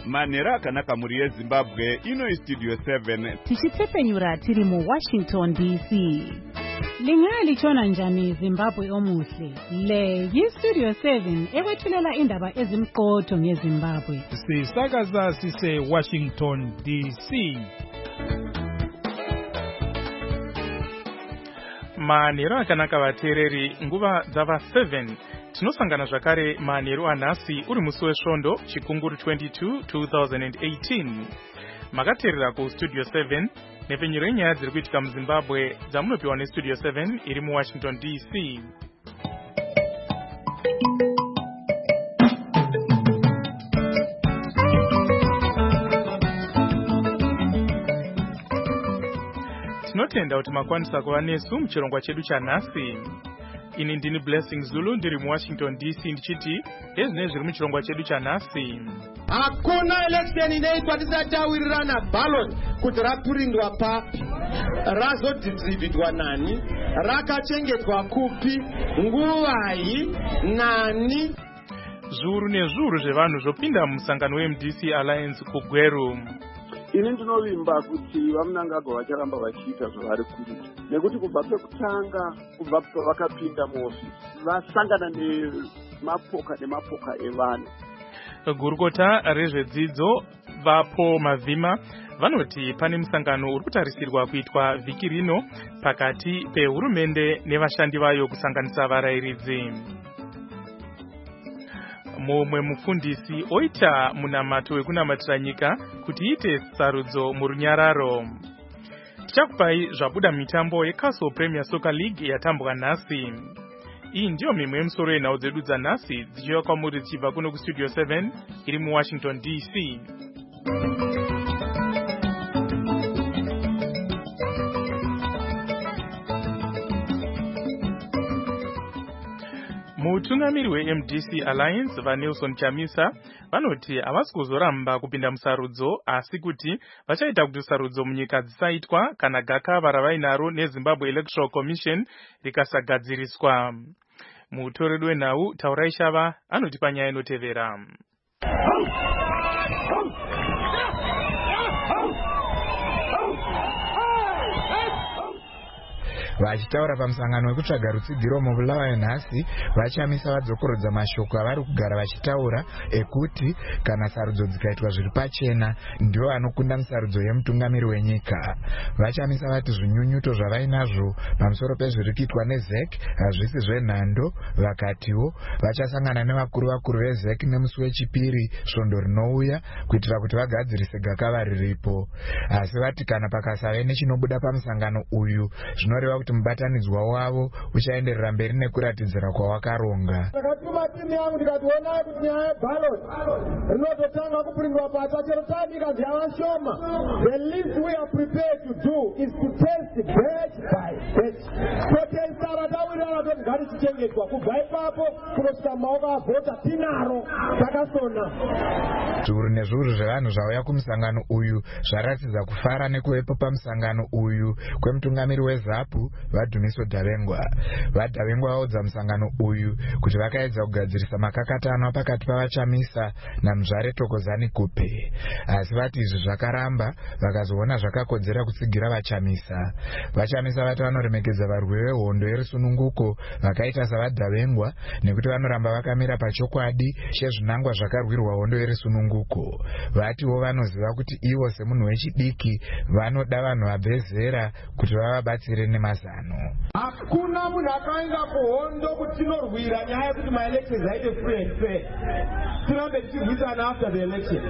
Manhero akanaka muri yeZimbabwe, ino Studio 7. Tichitsepenyura tiri mu Washington DC. Lingalichona njani Zimbabwe omuhle. Le Studio 7 ewethulela indaba ezimqotho ngeZimbabwe. Sisakaza sise Washington DC. Manhero akanaka vateereri, nguva dzava 7. Tinosangana zvakare manhero anhasi uri musi wesvondo chikunguru 22 2018. Makateerera ku Studio 7 nepfenyuro yenyaya dziri kuitika muZimbabwe dzamunopiwa neStudio 7 iri muWashington DC. Tinotenda kuti makwanisa kuva nesu muchirongwa chedu chanhasi. Ini ndini Blessing Zulu ndiri muWashington DC ndichiti ezvinezvi zviri muchirongwa chedu chanhasi. Hakuna election inoitwa tisatawirirana ballot kuti rapurindwa papi, razodistributwa nani, rakachengetwa kupi, nguvai, nani. Zviuru nezviuru zvevanhu zvopinda mumusangano weMDC Alliance kuGweru. Ini ndinovimba kuti vamunangagwa vacharamba vachiita zvavari kuita, nekuti kubva pekutanga, kubva pavakapinda muofisi vasangana nemapoka evanhu. Gurukota rezvedzidzo vapo Mavhima vanoti pane musangano uri kutarisirwa kuitwa vhiki rino pakati pehurumende nevashandi vayo kusanganisa varayiridzi. Mumwe mufundisi oita munamato wekunamatira nyika kuti iite sarudzo murunyararo. Tichakupai zvabuda mitambo yeCastle Premier Soccer League yatambwa nhasi. Iyi ndiyo mimwe yemusoro yenhau dzedu dzanhasi dzichiva kwamuri dzichibva kuno kuStudio 7 iri muWashington DC. Mutungamiri weMDC Alliance vaNelson Chamisa vanoti havasi kuzoramba kupinda musarudzo, asi kuti vachaita kuti sarudzo munyika dzisaitwa kana gakava ravainaro neZimbabwe Electoral Commission rikasagadziriswa. Mutoreri wenhau Taurai Shava anotipa nyaya inotevera. Vachitaura pamusangano wekutsvaga rutsigiro mubulawa nhasi, vachamisa vadzokorodza mashoko avari kugara vachitaura ekuti kana sarudzo dzikaitwa zviri pachena ndivo vanokunda musarudzo yemutungamiri wenyika. Vachamisa vati zvinyunyuto zvavainazvo pamusoro pezviri kuitwa neZEC hazvisi zvenhando. Vakatiwo vachasangana nevakuru veZEC nemusi wechipiri svondo rinouya kuitira kuti vagadzirise gakava riripo. Asi vati kana pakasave nechinobuda pamusangano uyu zvinoreva kuti mubatanidzwa wavo uchaenderera mberi nekuratidzira kwawakaronga. Takatuma timu yangu ndikationa kuti nyaya yeballot rinototanga kupurindwa pachachero tandikazi yavashoma. The least we are prepared to do is to test batch by batch. Totesta vatawirirana toti ngatichengetwa kubva ipapo kunosvika maoko avhota tinaro takasona. Zviuru nezviuru zvevanhu zvauya kumusangano uyu zvaratidza kufara nekuvepo pamusangano uyu kwemutungamiri weZAPU vaDhumiso Dhavengwa. VaDhavengwa vaudza musangano uyu kuti vakaedza kugadzirisa makakatano pakati pavachamisa naMuzvare Thokozani Kupe, asi vati izvi zvakaramba vakazoona zvakakodzera kutsigira vachamisa. Vachamisa vati vanoremekedza varwi vehondo yerisununguko vakaita savaDhavengwa nekuti vanoramba vakamira pachokwadi chezvinangwa zvakarwirwa hondo yerisununguko. Vatiwo vanoziva kuti ivo semunhu wechidiki vanoda vanhu vabvezera kuti vavabatsire nemazano. Hakuna munhu akaenda kuhondo kuti tinorwira nyaya yekuti maelections aite free and fair. Tirambe tichirwisana after the election.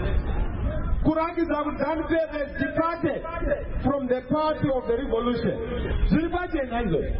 Kurakidza kuti ZANU-PF has departed from the party of the revolution. Zviri pachena izvozvo.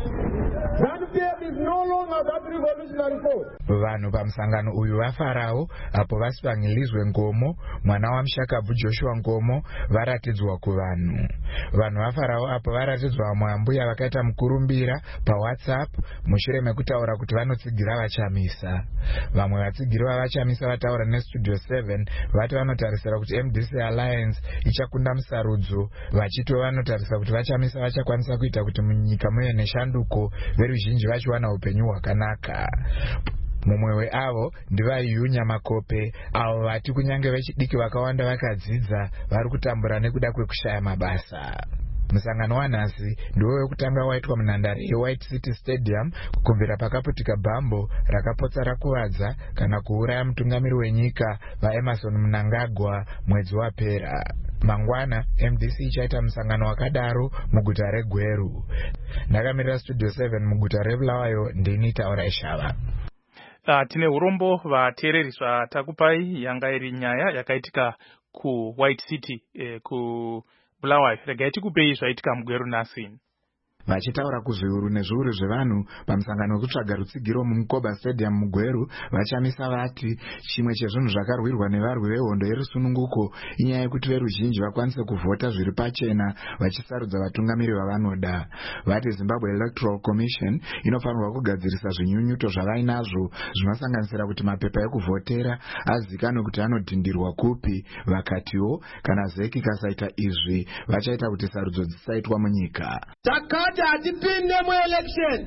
ZANU-PF is no longer that revolutionary force. Vanhu pamusangano uyu vafarawo apo Vasipangilizwe Ngomo, mwana waMushakabvu Joshua Ngomo, varatidzwa kuvanhu. Vanhu vafarawo apo varatidzwa vamwe ambuya vakaita mukurumbira paWhatsApp mushure mekutaura kuti vanotsigira vachamisa. Vamwe vatsigiri vavachamisa vataura neStudio 7 vati vanotarisira kuti MDC Alliance ichakunda musarudzo, vachito vanotarisa kuti vachamisa vachakwanisa kuita kuti munyika muve neshanduko, veruzhinji vachiwana upenyu hwakanaka. Mumwe weavo ndivaiyu Nyamakope, avo vati kunyange vechidiki vakawanda vakadzidza vari kutambura nekuda kwekushaya mabasa. Musangano wanhasi ndiwo wekutanga waitwa munhandare yeWhite City Stadium kubvira pakaputika bhambo rakapotsa rakuvadza kana kuuraya mutungamiri wenyika vaEmerson Mnangagwa mwedzi wapera. Mangwana MDC ichaita musangano wakadaro muguta reGweru. Ndakamirira Studio 7 muguta reBulawayo, ndini Taura Ishava. Tine urombo vateereri zvatakupai yanga iri nyaya yakaitika kuWhite City ku Bulawayo. Regai tikupei zvaitika muGweru nhasi. Vachitaura kuzviuru nezviuru zvevanhu pamusangano wekutsvaga rutsigiro muMukoba Stadium muGweru, vachamisa vati chimwe chezvinhu zvakarwirwa nevarwi vehondo yerusununguko inyaya yekuti veruzhinji vakwanise kuvhota zviri pachena vachisarudza vatungamiri vavanoda. Vati Zimbabwe Electoral Commission inofanirwa kugadzirisa zvinyunyuto zvavainazvo zvinosanganisira kuti mapepa ekuvhotera azikanwe kuti anodhindirwa kupi. Vakatiwo kana zeki kasaita izvi vachaita kuti sarudzo dzisaitwa munyika. Hatipinde mu-election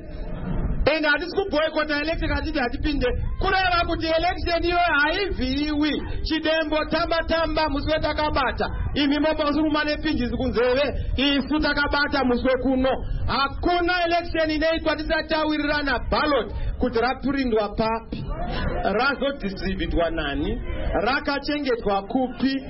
and hatisi kuboycota election hatipinde kureva kuti election iyo haivhiwi chidembo tamba musi wetakabata imi mopausiruma nepinjisi kunzeve isu takabata musi wekuno. Hakuna election inoitwa tisatawirirana ballot kuti rapurindwa papi, razodistributwa nani, rakachengetwa kupi,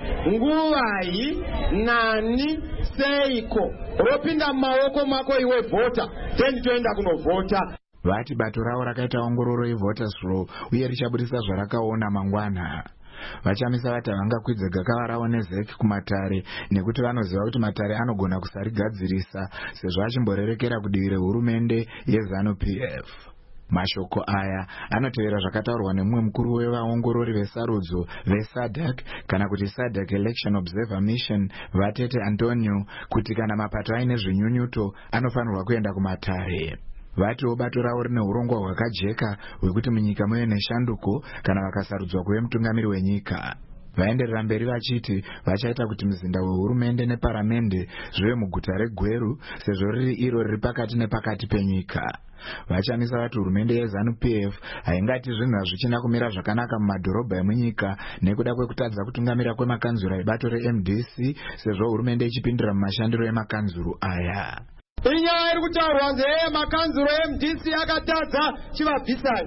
nguvai, nani, seiko, ropinda mumaoko mako iwe vhota, then toenda kunovhota. Vati bato ravo rakaita ongororo yevoters roll uye richabudisa zvarakaona mangwana. Vachamisa vati havangakwidze gakava ravo nezeki kumatare nekuti vanoziva kuti matare anogona kusarigadzirisa sezvo achimborerekera kudivi rehurumende yeZANU-PF. Mashoko aya anotevera zvakataurwa nemumwe mukuru wevaongorori vesarudzo veSADC kana kuti SADC Election Observer Mission Vatete Antonio kuti kana mapato aine zvinyunyuto anofanirwa kuenda kumatare. Vatiwo bato ravo rine urongwa hwakajeka hwekuti munyika muve neshanduko kana vakasarudzwa kuve mutungamiri wenyika. Vaenderera mberi vachiti vachaita kuti muzinda wehurumende neparamende zvive muguta reGweru sezvo riri iro riri pakati nepakati penyika. Vachamisa vati hurumende yeZANU-PF haingati zvinhu hazvichina kumira zvakanaka mumadhorobha emunyika nekuda kwekutadza kutungamira kwemakanzuro ebato reMDC sezvo hurumende ichipindira mumashandiro emakanzuro aya. Inyaya iri kutaurwa makanzuro eMDC akatadza chivabvisani.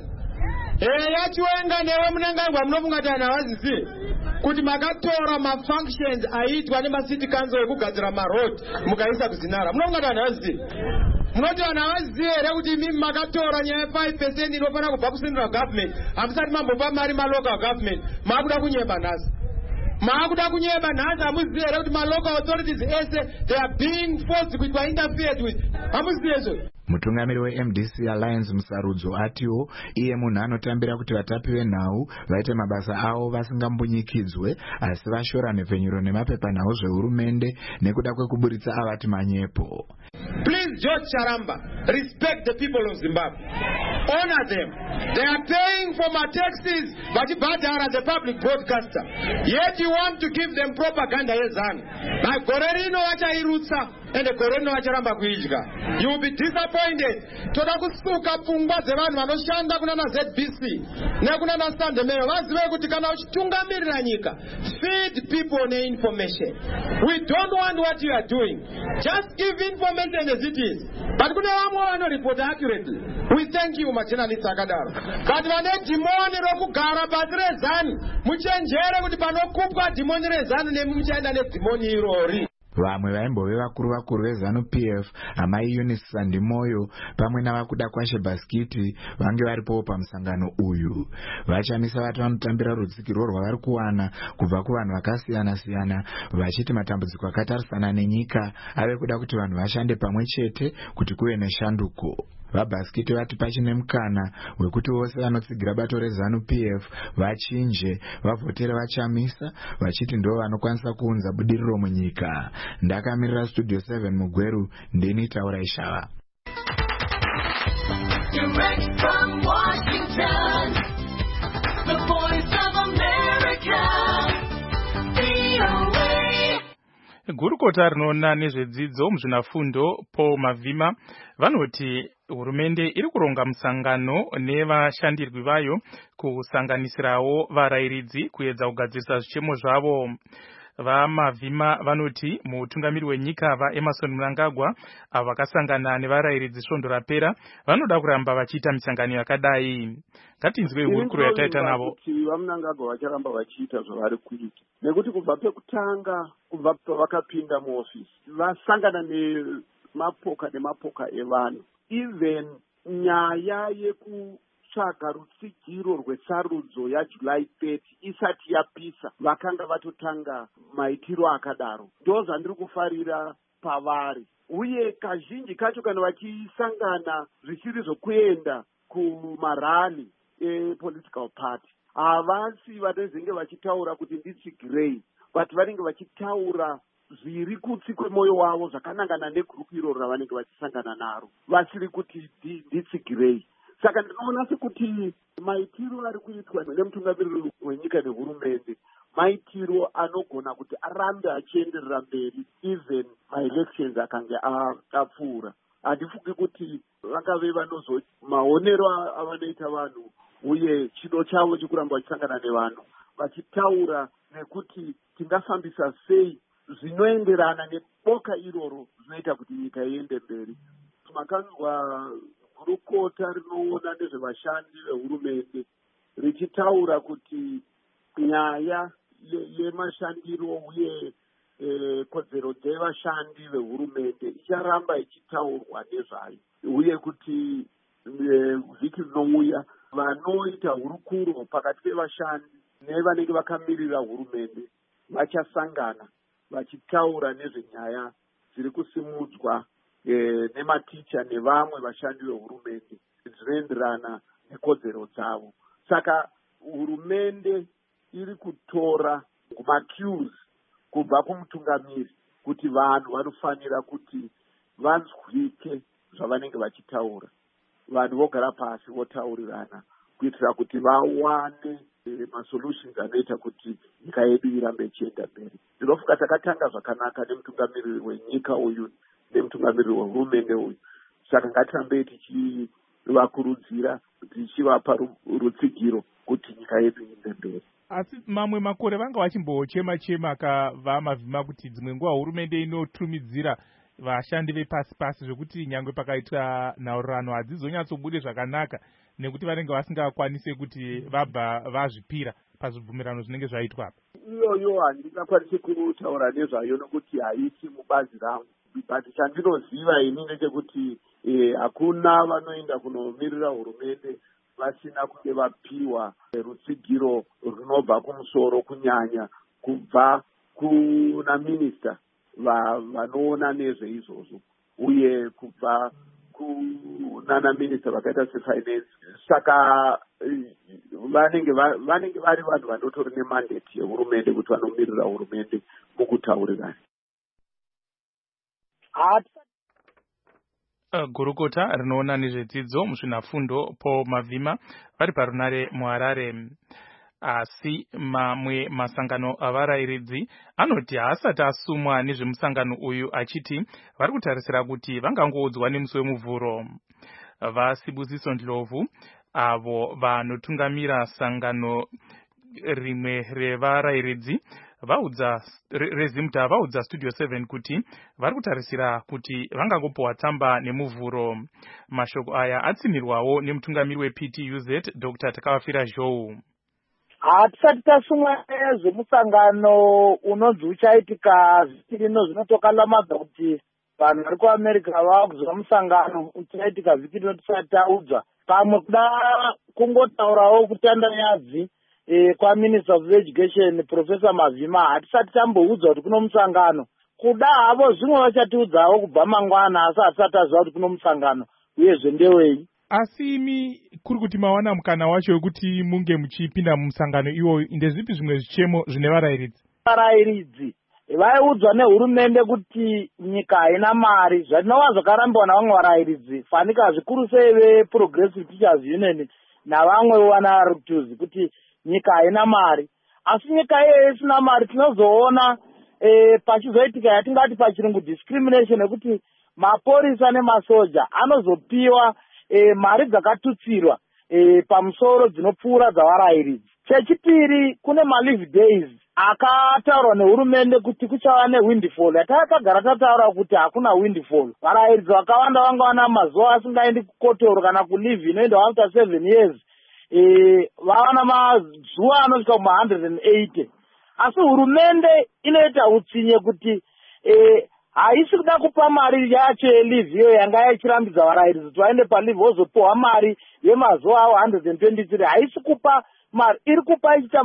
Yachiwenga newe Mnangagwa munofunga kuti havazisi kuti makatora mafunctions aitwa nemacity council ekugadzira maroad mukaisa kuzinara. Munofunga kuti havazisi. Munoti vanhu havazisi here kuti imi makatora nyaya 5% inofanira kubva kucentral government hamusati mambopa mari malocal government. Maakuda kunyeba nhasi. Maakuda kunyeba nhasi hamuzivi here kuti malocal authorities ese they are being forced kuitwa interfered with. Hamuzivi izvo. Mutungamiri weMDC Alliance musarudzo atiwo iye munhu anotambira kuti vatapi venhau vaite mabasa avo vasingambunyikidzwe asi vashora mhepfenyuro nemapepanhau zvehurumende nekuda kwekuburitsa avati manyepo. Please, George Charamba, respect the people of Zimbabwe. Honor them. They are paying for my taxes, but Badara, the public broadcaster. Yet you want to give them propaganda yezanu. My Gorerino wachairutsa and the Gorerino wacharamba kuijika. You will be disappointed. Toda kusuka pungwa zevanhu vanoshanda kuna na ZBC. Nekuna na Sunday Mail. Vazive kuti kana uchitungamirira nyika. Feed people the information. We don't want what you are doing. Just give information as it is. But kuna vamwe vanoreport accurately. We thank you, machinalista akadaro. But vane dhimoni rokugara pasi rezanu. Muchenjere kuti panokupwa dhimoni rezanu nemuchaenda nedhimoni irori. Vamwe vaimbove vakuru veZANU-PF amai Eunice Sandimoyo pamwe navakuda kwashe Baskiti vange varipowo pamusangano uyu. Vachamisa vati vanotambira rutsigiro rwavari kuwana kubva kuvanhu vakasiyana-siyana vachiti matambudziko akatarisana nenyika ave kuda kuti vanhu vashande pamwe chete kuti kuve neshanduko. VaBaskiti vati pachine mukana wekuti vose vanotsigira bato reZANU-PF vachinje vavhotere vachamisa vachiti ndo vanokwanisa kuunza budiriro munyika. Ndakamirira Studio 7 muGweru, ndini Taura Ishava. Direct from Washington, the Voice of America, VOA. Gurukota rinoona nezvedzidzo muzvinafundo Paul Mavhima vanoti Hurumende iri kuronga musangano nevashandirwi vayo kusanganisirawo varayiridzi kuedza kugadzirisa zvichemo zvavo. VaMavhima vanoti mutungamiri wenyika vaEmmerson Mnangagwa avo vakasangana nevarayiridzi svondo rapera vanoda kuramba vachiita misangano yakadai. Ngatinzwe hurukuro yataita navo. Kuti vaMnangagwa vacharamba vachiita zvavari kuita nekuti kubva pekutanga, kubva pavakapinda muofisi vasangana nemapoka nemapoka evanhu. Even nyaya yekutsvaga rutsigiro rwesarudzo yaJuly 30 isati yapisa vakanga vatotanga maitiro akadaro. Ndozvandiri kufarira pavari, uye kazhinji kacho kana vachisangana zvichiri zvokuenda kumarali epolitical party havasi vanenge vachitaura kuti nditsigirei, but vanenge vachitaura zviri kutsi kwemwoyo wavo zvakanangana negrupu iroro ravanenge vachisangana naro, vasiri kuti nditsigirei. Saka ndinoona sekuti maitiro ari kuitwa nemutungamiriri wenyika nehurumende maitiro anogona kuti arambe achienderera mberi even maelections akange apfuura. Handifungi kuti vangave maonero avanoita vanhu uye chido chavo chekuramba vachisangana nevanhu vachitaura nekuti tingafambisa sei zvinoenderana neboka iroro zvinoita kuti nyika iende mberi. Makanzwa gurukota rinoona nezvevashandi vehurumende richitaura kuti nyaya yemashandiro uye kodzero dzevashandi vehurumende icharamba ichitaurwa nezvayo, uye kuti vhiki rinouya vanoita hurukuro pakati pevashandi nevanenge vakamirira hurumende vachasangana vachitaura nezvenyaya dziri kusimudzwa nematicha nevamwe vashandi vehurumende dzinoenderana nekodzero dzavo. Saka hurumende iri kutora macues kubva kumutungamiri kuti vanhu vanofanira kuti vanzwike zvavanenge vachitaura. Vanhu vogara pasi votaurirana kuitira kuti vawane masolutions anoita kuti nyika yedu irambe ichienda mberi. Ndinofunga takatanga zvakanaka nemutungamiriri wenyika uyu nemutungamiriri wehurumende uyu, saka ngatirambei tichivakurudzira, tichivapa rutsigiro kuti nyika yedu iende mberi. Asi mamwe makore vanga vachimbochema kavaMavhima kuti dzimwe nguva hurumende inotumidzira vashandi vepasi-pasi zvekuti nyangwe pakaitwa nhaurirano hadzizonyatsobude zvakanaka nekuti vanenge vasingakwanise kuti vabva vazvipira pazvibvumirano zvinenge zvaitwa. Iyoyo handingakwanisi kutaura nezvayo nokuti haisi mubazi rangu, but chandinoziva ini ndechekuti hakuna vanoenda kunomirira hurumende vasina kunge vapiwa rutsigiro runobva kumusoro, kunyanya kubva kuna minista vanoona nezveizvozvo uye kubva kunana minista vakaita sefinance. Saka vanenge vari vanhu vanotori nemandate yehurumende kuti vanomirira hurumende mukutaurirana. Gurukota rinoona nezvedzidzo muzvinafundo Paul Mavhima vari parunare muHarare. Asi mamwe masangano avarayiridzi anoti haasati asumwa nezvemusangano uyu, achiti vari kutarisira kuti vangangoudzwa nemusi wemuvhuro. VaSibusiso Ndlovu avo vanotungamira sangano rimwe revarayiridzi rezimta vaudza Studio 7 kuti vari kutarisira kuti vangangopiwa tsamba nemuvhuro. Mashoko aya atsimirwawo nemutungamiri wePTUZ Dr. Takavafira Zhou. Hatisati tasumwa zvemusangano unonzi uchaitika vhiki rino, zvinotokalamadza kuti vanhu vari kuAmerica vaakuzwa musangano uchaitika vhiki rino tisati taudzwa. Pamwe kuda kungotaurawo kutandanyadzi kwaMinister of Education Professor Mavhima hatisati tamboudzwa kuti kuno musangano. Kuda havo zvimwe vachatiudzawo kubva mangwana, asi hatisati taziva kuti kuno musangano uyezve ndewei. Asi imi kuri kuti mawana mukana wacho wekuti munge muchipinda mumusangano iwoyu, ndezvipi zvimwe zvichemo zvine varayiridzi? Varayiridzi vaiudzwa nehurumende kuti nyika haina mari, zvinova zvakarambiwa navamwe varayiridzi, fanika zvikuru sei veProgressive Teachers Union navamwe vanaRutuzi kuti nyika haina mari. Asi nyika iyoyo isina mari tinozoona pachizoitika yatingati pachirungu discrimination, yekuti mapurisa nemasoja anozopiwa mari dzakatutsirwa pamusoro dzinopfuura dzavarayiridzi. Chechipiri, kune malive days akataurwa nehurumende kuti kuchava newindfall. Yatakagara tataura kuti hakuna windfall. Varayiridzi vakawanda vanga vana mazuva asingaendi kukotoro kana kulive inoenda after 7 years. Vavana mazuva anosvika kuma180. Asi hurumende inoita utsinye kuti haisi kuda kupa mari yacho yelive iyo yanga ichirambidza varayiridzi kuti vaende palive vozopiwa mari yemazuva avo 123. Haisi kupa mari, iri kupa ichita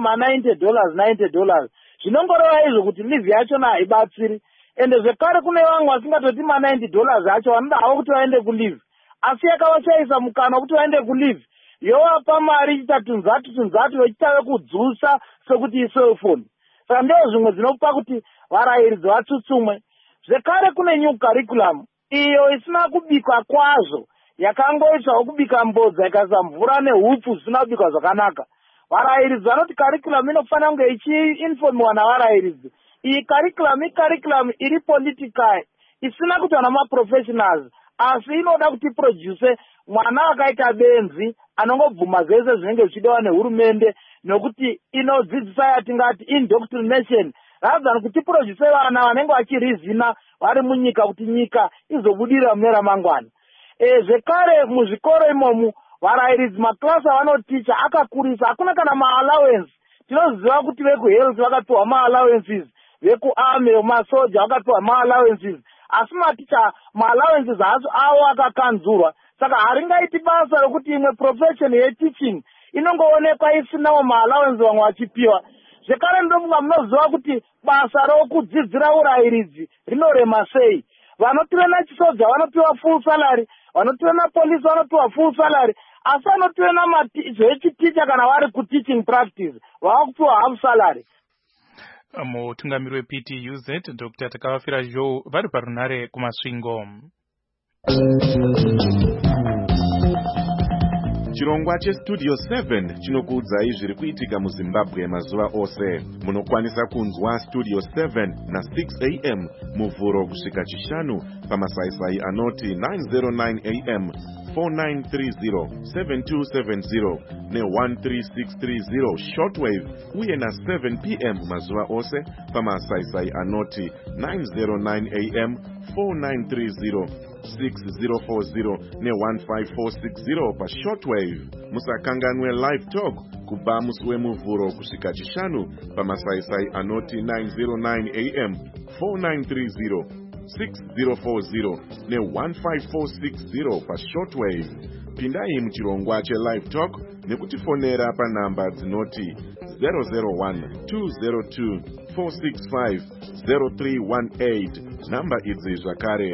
$90. Zvinongoreva izvo kuti live yachona haibatsiri. Ende zvekare kune vamwe vasingatoti $90 acho vanoda havo kuti vaende kulive, asi yakavashaisa mukana kuti vaende kulive yovapa mari ichita tunzatu vechitave kudzusa sekuti iselfoni. Saka ndizvo zvimwe dzinopa kuti varayiridzi vatsutsumwe. Zvekare kune new curriculum iyo isina kubikwa kwazvo, yakangoitwa kubika mbodza ikaisa mvura nehupfu zvisina kubikwa zvakanaka. Varayiridzi vanoti curriculum inofanira kunge ichiinfomiwa navarayiridzi. Iyi curriculum iri political, isina kuitwa namaprofessionals, asi inoda kuti produce mwana akaita benzi anongobvuma zvese zvinenge zvichidiwa nehurumende, nokuti inodzidzisa yatingati indoctrination, rather than kuti produce vana vanenge vachirizina vari munyika kuti nyika izobudirira mune ramangwana. Zvekare muzvikoro imomu varayiridzi maklasi avanoticha akakurisa, hakuna kana maallowance. Tinoziva kuti vekuhealth vakapiwa maallowances, vekuarmy masoja vakapiwa maallowances, asi maticha maallowances avo akakanzurwa. Saka haringaiti basa rokuti imwe profession yeteaching inongoonekwa isinawo maallowances vamwe vachipiwa. Zvekare ndofunga munoziva kuti basa rokudzidzira urayiridzi rinorema sei. Vanotirena chisoja vanopiwa full salary, vanotirena polisi vanopiwa full salary, asi vanotirena zvechiticha kana vari kuteaching practice vava kupiwa half salary. Mutungamiri wePTUZ Dr. Takavafira Joe vari parunare kumasvingo. Chirongwa cheStudio 7 chinokuudzai zviri kuitika muZimbabwe mazuva ose. Munokwanisa kunzwa Studio 7 na 6 AM muvhuro kusvika chishanu pamasaisai anoti 909 AM, 4930, 7270 ne13630 shortwave uye na 7 PM mazuva ose pamasaisai anoti 909 AM, 4930, 6040 ne15460 pa shortwave. Musakanganwe live talk kubva musi wemuvhuro kusvika chishanu pamasaisai anoti 909 AM, 4930, 6040 ne15460 pa shortwave. Pindai muchirongwa chelive talk nekutifonera panhamba dzinoti 001-202-465-0318. Namba idzi zvakare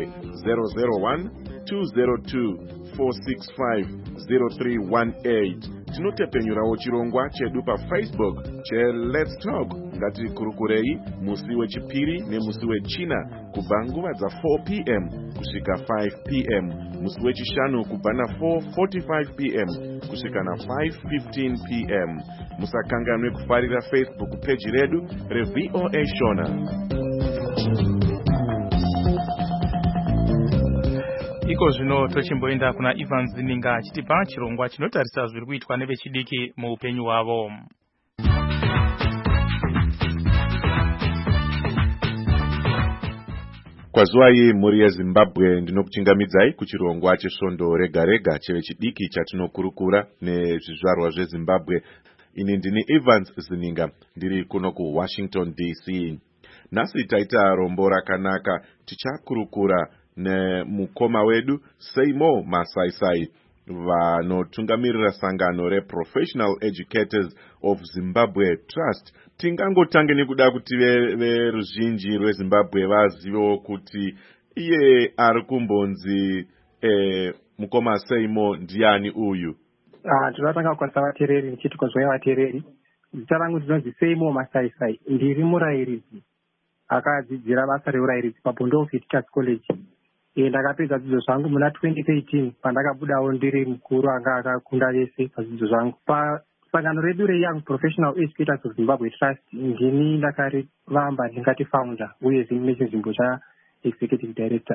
001-202-465-0318. Tinotepenyurawo chirongwa chedu paFacebook cheLet's Talk. Ngatikurukurei musi wechipiri nemusi wechina kubva nguva dza4 PM kusvika 5 PM, musi wechishanu kubva na4:45 PM kusvika na5:15 PM. Musakanganwe kufarira Facebook page redu reVOA Shona. Iko zvino tochimboenda kuna Ivan Zininga achitipa chirongwa chinotarisa zviri kuitwa nevechidiki muupenyu hwavo. Kwazuwai muri yeZimbabwe, ndinokuchingamidzai kuchirongwa chesvondo rega rega chevechidiki chatinokurukura nezvizvarwa zveZimbabwe. Ini ndini Evans Zininga, ndiri kuno kuWashington DC. Nhasi taita rombo rakanaka, tichakurukura nemukoma wedu Seymour Masaisai vanotungamirira sangano reProfessional Educators of Zimbabwe Trust. Tingangotange nekuda kuti veruzhinji rweZimbabwe vazivewo kuti iye ari kumbonzi mukoma Seymour ndiani uyu. Tinotanga kukwasa vateereri nichiti kwazwai vateereri. Zita rangu ndinonzi Seymour Masaisai, ndiri murayiridzi akadzidzira basa reurayiridzi paBondo Teachers College. Ndakapedza dzidzo zvangu muna 2013 pandakabudawo ndiri mukuru anga akakunda vese padzidzo zvangu. Pasangano redu reYoung Professional Educators of Zimbabwe Trust ndini ndakarivamba ndingati founder uye zvimwe chinzvimbo chaExecutive Director.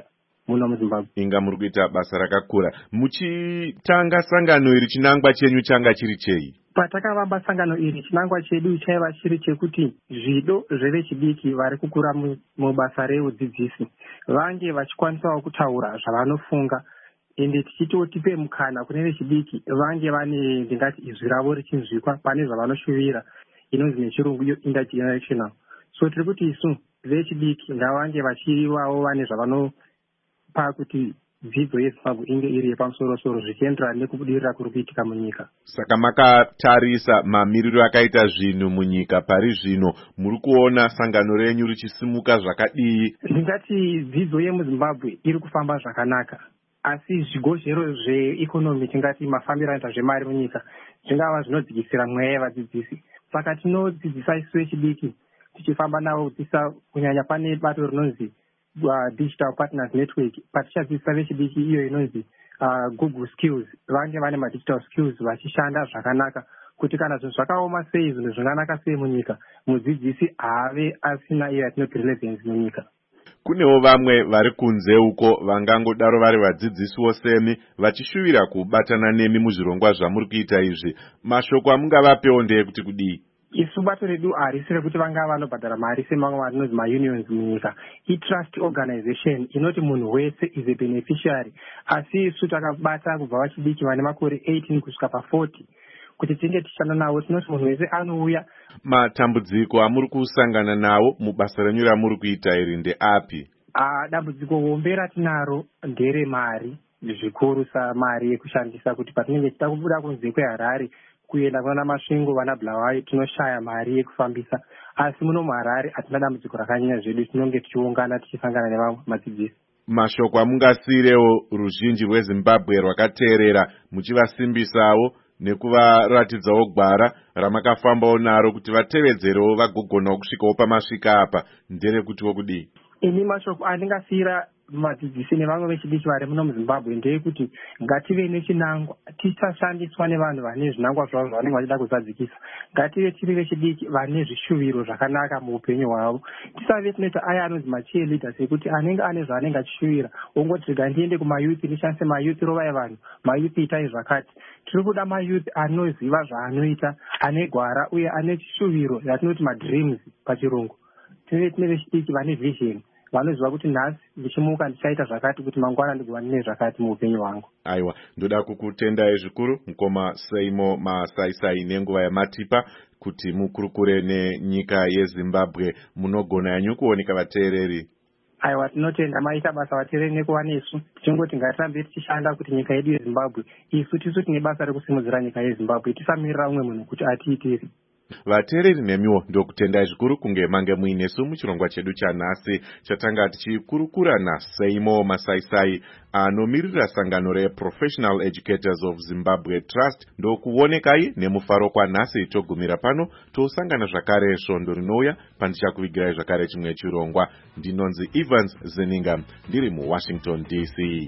muno muzimbabwe. Inga muri kuita basa rakakura. Muchitanga sangano iri chinangwa chenyu changa chiri chei? Patakavamba sangano iri chinangwa chedu chaiva chiri chekuti zvido zvevechidiki vari kukura mubasa reudzidzisi vange vachikwanisawo kutaura zvavanofunga, ende tichitotipe mukana kune vechidiki vange vane ndingati izwi ravo richinzwikwa pane zvavanoshuvira, inonzi nechirungu intergenerational. So tiri kuti isu vechidiki ngavange vachivawo vane zvavanopa kuti dzidzo yezimbabwe inge iri yepamusoro-soro zvichienderana nekubudirira kuri kuitika munyika. Saka makatarisa mamiriro akaita zvinhu munyika pari zvino, muri kuona sangano renyu richisimuka zvakadii? Ndingati dzidzo yemuzimbabwe iri kufamba zvakanaka, asi zvigozhero zveikonomi tingati mafambiro anoita zvemari munyika zvingava zvinodzikisira mweya yevadzidzisi. Saka tinodzidzisa isu vechidiki tichifamba navo kudzidzisa, kunyanya pane bato rinonzi Digital Partners Network, patichadzidzisa vechidiki iyo inonzi Google Skills, vange vane madigital skills vachishanda zvakanaka, kuti kana zvinhu zvakaoma sei, zvinhu zvinganaka sei munyika, mudzidzisi ave asina iyo yatinoti relevance munyika. Kunewo vamwe vari kunze uko vangangodaro vari vadzidzisiwo semi vachishuvira kubatana nemi muzvirongwa zvamuri kuita izvi. Mashoko amungavapewo ndeyekuti kudii? Isu bato redu harisi rekuti vanga vanobhadhara mari semamwe marinonzi maunions munyika. I-trust organization inoti munhu wese is a beneficiary, asi isu takabata kubva vachidiki vane makore 18 kusvika pa40 kuti tinge tichishanda navo. Tinoti munhu wese anouya. Matambudziko amuri kusangana nawo mubasa renyu ramuri kuita iri ndeapi? Dambudziko hombe ratinaro ndere mari, zvikuru samari yekushandisa, kuti patinenge tichida kubuda kunze kweHarare kuenda kuna Masvingo vana Bulawayo tinoshaya mari yekufambisa, asi muno muHarare hatina dambudziko rakanyanya zvedu, tinonge tichiungana tichisangana nevamwe madzidzisi. Mashoko amungasiyirewo ruzhinji rweZimbabwe rwakateerera muchivasimbisawo nekuvaratidzawo gwara ramakafambawo naro kuti vatevedzerewo vagogonawo kusvikawo pamasvika apa nderekutiwo kudii? Ini mashoko andingasiyira madzidzisi nevamwe vechidiki vari muno muZimbabwe ndeyekuti ngative nechinangwa, tisashandiswa nevanhu vane zvinangwa zvavo zvavanenge vachida kuzadzikisa. Ngative tiri vechidiki vane zvishuviro zvakanaka muupenyu hwavo. Tisave tinoita aya anonzi macheerleaders ekuti anenge ane zvaanenge achishuvira, ongoti rega ndiende kumayuthi ndishandise mayuthi rovai vanhu, mayuthi itai zvakati. Tiri kuda mayuthi anoziva zvaanoita, ane gwara uye ane chishuviro yatinoti madreams pachirungu. Tive tine vechidiki vane vision, vanoziva kuti nhasi ndichimuka ndichaita zvakati kuti mangwana ndigova ndine zvakati muupenyu hwangu. Aiwa, ndoda kukutendai zvikuru mukoma Seimo Masaisai nenguva yamatipa kuti mukurukure nenyika yeZimbabwe. Munogona yanyu kuoneka vateereri? Aiwa, tinotenda maita basa vateereri nekuva nesu. Tichingoti ngatirambe tichishanda kuti nyika yedu yeZimbabwe, isu tisu tine basa rekusimudzira nyika yeZimbabwe, tisamirira umwe munhu kuti atiitiri. Vateereri nemiwo ndokutendai zvikuru kunge mange muinesu muchirongwa chedu chanhasi chatanga tichikurukura naSeimo Masaisai anomirira sangano reProfessional Educators of Zimbabwe Trust. Ndokuonekai nemufaro kwanhasi togumira pano, tosangana zvakare svondo rinouya pandichakuvigirai zvakare chimwe chirongwa. Ndinonzi Evans Zeninga ndiri muWashington DC.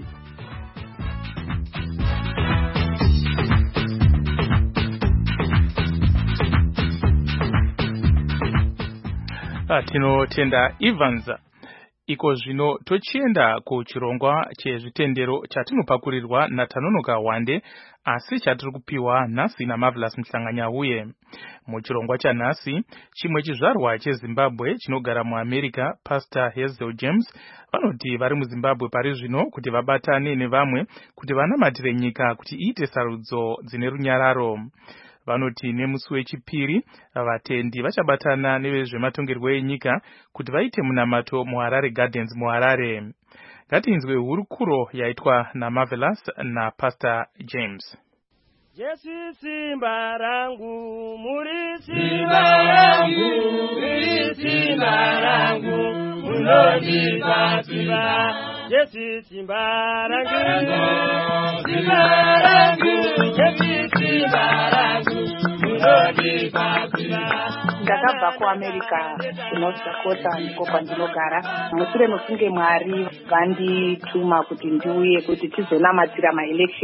Tinotenda Evans. Iko zvino tochienda kuchirongwa chezvitendero chatinopakurirwa naTanonoka Wande, asi chatiri kupiwa nhasi naMarvelous Mhlanganyauye. Muchirongwa chanhasi, chimwe chizvarwa cheZimbabwe chinogara muAmerica, Pastor Hazel James, vanoti vari muZimbabwe pari zvino kuti vabatane nevamwe kuti vanamatire nyika kuti iite sarudzo dzine runyararo. Vanoti nemusi wechipiri vatendi vachabatana nevezvematongerwo enyika kuti vaite munamato muHarare Gardens muHarare. Ngatinzwe hurukuro yaitwa naMarvelous naPastor James. Jesu simba rangu, muri simba rangu, muri simba rangu, munondipa simba. Jesu simba rangu, simba rangu, Jesu simba rangu, munondipa simba. Ndakabva kuAmerica kuNorth Dakota ndiko kwandinogara. Mushure mekunge Mwari vandituma kuti ndiuye kuti tizonamatira maelections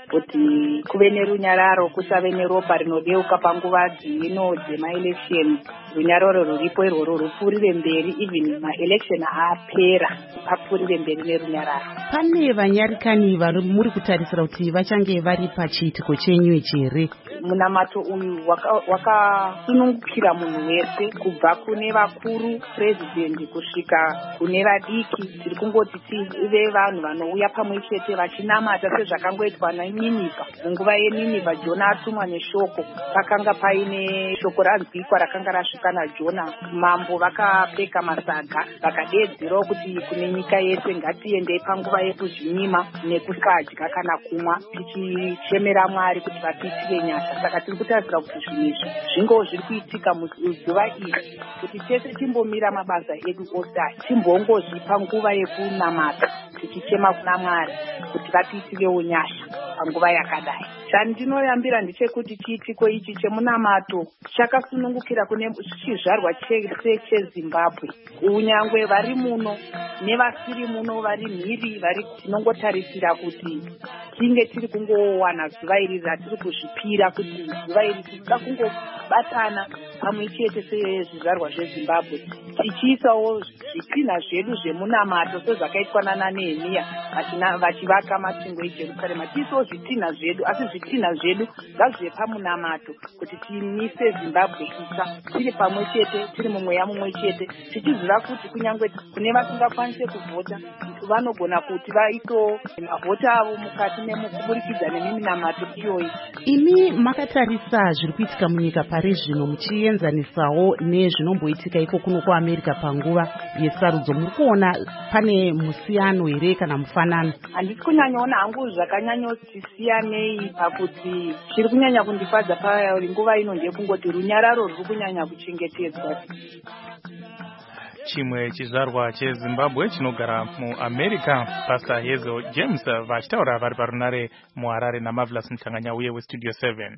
kuti kuve nerunyararo, kusave neropa rinodeuka panguva dzino dzemaelection. Runyararo ruripo irworo rupfuurire mberi, even maelection apera papfuurire mberi nerunyararo. Pane vanyarikani vari muri kutarisira kuti vachange vari pachiitiko chenyu here? Munamato uyu wakasunungukira munhu wese, kubva kune vakuru president kusvika kune vadiki. Tiri kungoti tive vanhu vanouya pamwe chete vachinamata sezvakangoitwa naNinevha. Munguva yeNinevha Jona atumwa neshoko, pakanga paine shoko ranzwikwa rakanga rasvika naJona. Mambo vakapfeka masaga vakadeedzerawo kuti kune nyika yese ngatiendei panguva yekuzvinyima nekusadya kana kumwa, tichichemera Mwari kuti vatiitire nyasha. Saka tiri kutarisira kuti zvinhu izvi zvingowo zviri kuitika muzuva iri, kuti tese timbomira mabasa edu ose, timbongozvipa nguva yekunamata tichichema kuna Mwari kuti vatiitirewo nyasha panguva yakadai. Chandinoyambira ndechekuti chiitiko ichi chemunamato chakasunungukira kune chizvarwa chese cheZimbabwe. Unyangwe vari muno nevasiri muno, vari mhiri, vari tinongotarisira kuti tinge tiri kungowana zuva iri ratiri kuzvipira, kuti zuva iri tinoda kungobatana pamwe chete sezvizvarwa zveZimbabwe, tichiisawo zvitinha zvedu zvemunamato sezvakaitwa naNehemiya vachivaka masvingo eJerusarema. Tiisawo zvitinha zvedu, asi zvitinha zvedu ngazvive pamunamato, kuti timise Zimbabwe itsva tiri pamwe chete, tiri mumweya mumwe chete, tichiziva kuti kunyange kune vasingakwanise kuvhota vanogona kuti vaiso mavhota avo mukati kuburikidza neminamato iyoyi. Imi makatarisa zviri kuitika munyika pari zvino muchienzanisawo nezvinomboitika iko kuno kuAmerica panguva yesarudzo, muri kuona pane musiyano here kana mufanano? Handisi kunyanyaona hangu zvakanyanyoti siyanei, pakuti chiri kunyanya kundifadza pauri nguva ino ndekungoti runyararo ruri kunyanya kuchengetedzwa. Chimwe chizvarwa cheZimbabwe chinogara muAmerica, Pastor Hazel James vachitaura vari parunare muHarare naMarvelous Mhlanganya uye weStudio 7.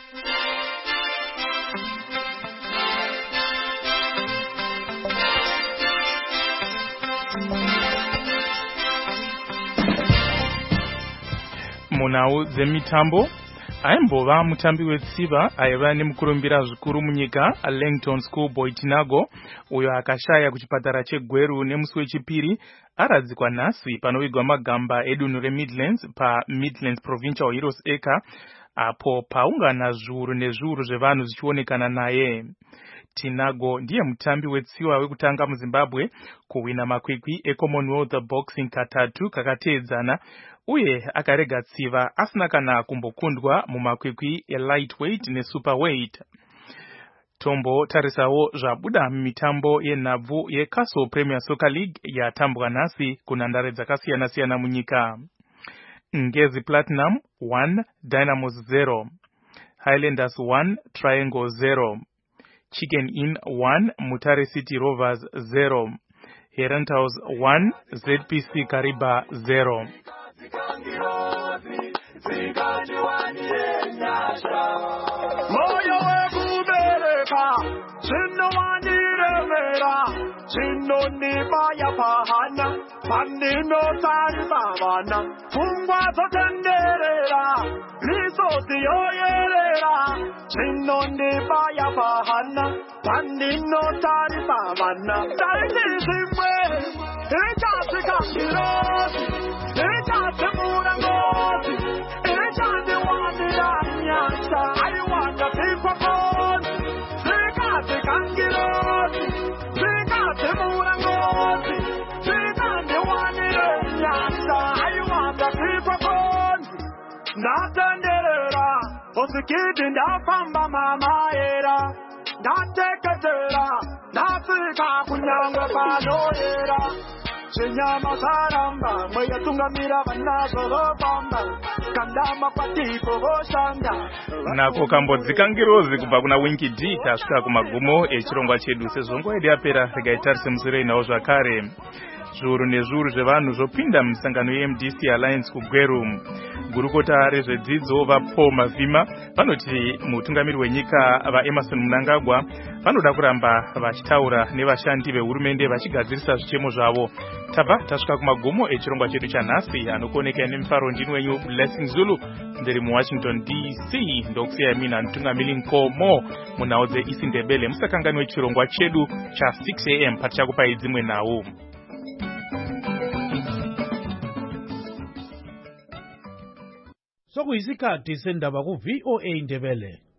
Munhau dzemitambo, aimbova mutambi wetsiva aiva nemukurumbira zvikuru munyika Langton Schoolboy Tinago, uyo akashaya kuchipatara cheGweru nemusi wechipiri, aradzikwa nhasi panovigwa magamba edunhu reMidlands paMidlands Provincial Heroes Acre, apo paungana zviuru nezviuru zvevanhu zvichionekana naye. Tinago ndiye mutambi wetsiva wekutanga muZimbabwe kuwina makwikwi eCommonwealth Boxing katatu kakateedzana, uye akarega tsiva asina kana kumbokundwa mumakwikwi elightweight nesuperweight. Tombo tarisawo zvabuda mitambo yenhabvu yeCastle Premier Soccer League yatambwa nhasi kunhandare dzakasiyana-siyana munyika. Ngezi Platinum 1 Dynamos 0, Highlanders 1 Triangle 0, Chicken Inn 1 Mutare City Rovers 0, Herentals 1 ZPC Kariba 0. Moyo wekubereka zvinowandiremera, zvinondibaya pahana pandinotarisa vana, pfungwa dzotenderera, misodzi yoyerera, zvinondibaya pahana pandinotarisa vana. Taiti zvimwe ichasvika ngirozi, ichatemura ngozi, ichandiwanira nyasha, aiwanda zvikwakoni, zvikatika ngirozi, zvikatemura ngozi, zvikandiwanira nyasha, aiwanda zvikwakoni. Ndatenderera usikiti ndafamba mamaera, ndateketera ndasvika kunyangwe panoyera, zvenyama zaramba mweyatungamira vanazo vofamba, kandama kwatipo voshanda. Nako kambodzika ngirozi kubva kuna Winky D tasvika kumagumo echirongwa chedu. Sezvo yedu yapera, regai tarise musure inawo zvakare. Zviuru nezviuru zvevanhu zvopinda musangano yeMDC Alliance kuGweru. Gurukota rezvedzidzo vaPaul Mavhima vanoti mutungamiri wenyika vaEmerson Mnangagwa vanoda kuramba vachitaura nevashandi vehurumende vachigadzirisa zvichemo zvavo tabva tasvika kumagumo echirongwa chedu chanhasi. Anokuonekera nemufaro ndini wenyu Blessing Zulu ndiri muWashington DC. Ndokusiyai mina Ntungamili Nkomo munhau dzeIsindebele. Musakanganwe chirongwa chedu cha6 AM patichakupai dzimwe nhau. Sokuyisikhathi sendaba ku VOA Ndebele.